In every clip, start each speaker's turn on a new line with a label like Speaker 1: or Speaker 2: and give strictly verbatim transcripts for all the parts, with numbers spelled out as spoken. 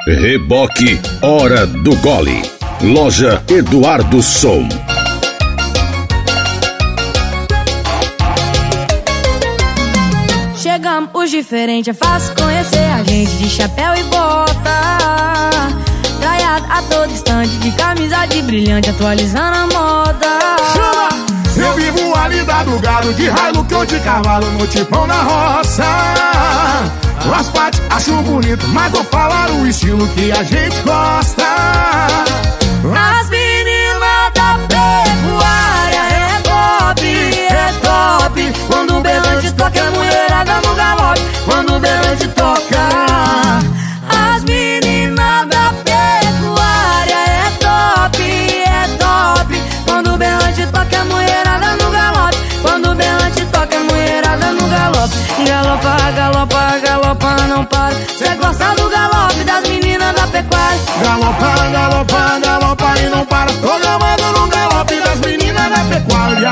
Speaker 1: Reboque Hora do Gole. Loja Eduardo Som.
Speaker 2: Chegamos os diferentes, é fácil conhecer a gente de chapéu e bota. Traiado a todo instante, de camisa de brilhante, atualizando a moda.
Speaker 3: Chama! Eu vivo ali da do gado, de Hilux ou de cavalo, no tipão na roça. As partes acho bonito, mas vou falar o estilo que a gente gosta.
Speaker 2: As meninas da pecuária é top, é top. Quando o berrante toca, a mulherada no galope. Quando o berrante toca. As meninas da pecuária é top, é top. Quando o berrante toca, a mulherada no galope. Quando o berrante toca, a mulherada no galope. Galopa, galopa, galopa, não para. Cê gosta do galope das meninas da pecuária.
Speaker 3: Galopa, galopa, galopa e não para. Tô gamando no galope das meninas da pecuária.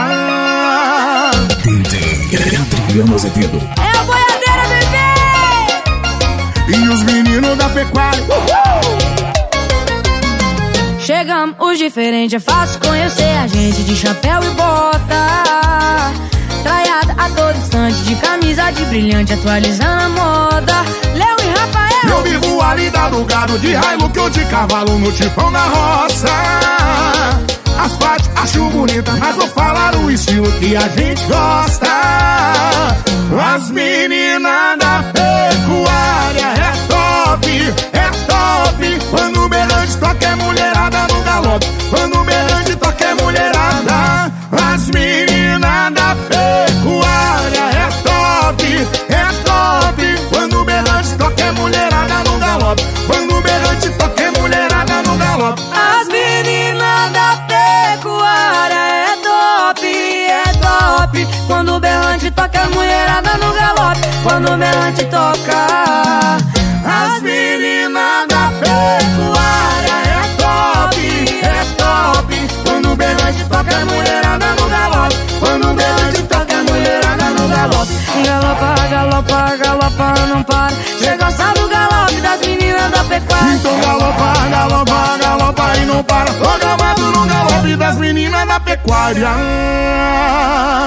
Speaker 1: D J Adriano Azevedo.
Speaker 2: É a boiadeira, bebê!
Speaker 3: E os meninos da pecuária. Uhul!
Speaker 2: Chegamos os diferentes, é fácil conhecer a gente de chapéu e bota. Traiada a todo instante, de camisa de brilhante, atualizando a moda. Léo e Rafael.
Speaker 3: Eu vivo ali da do gado, de Hilux ou de cavalo, no tipão na roça. As partes acho bonita, mas vou falar o estilo que a gente gosta. As meninas da pecuária é top, é top. Quando o berrante toca é mulherada no galope. Quando o berrante toca é mulherada. As meninas da pecuária é top, é top. Quando o berrante toca é mulherada no galope. Quando o berrante toca é mulherada no galope.
Speaker 2: As meninas da pecuária é top, é top. Quando o berrante toca, a mulherada no galope. Quando o berrante toca. As meninas da pecuária é top, é top. Quando o berrante toca, a mulherada no galope. Quando o berrante toca, a mulherada no galope. Galopa, galopa, galopa, não para. Cê gosta do galope das meninas da pecuária.
Speaker 3: Então galopa, galopa, galopa e não para. Tô gamado no galope das meninas da pecuária.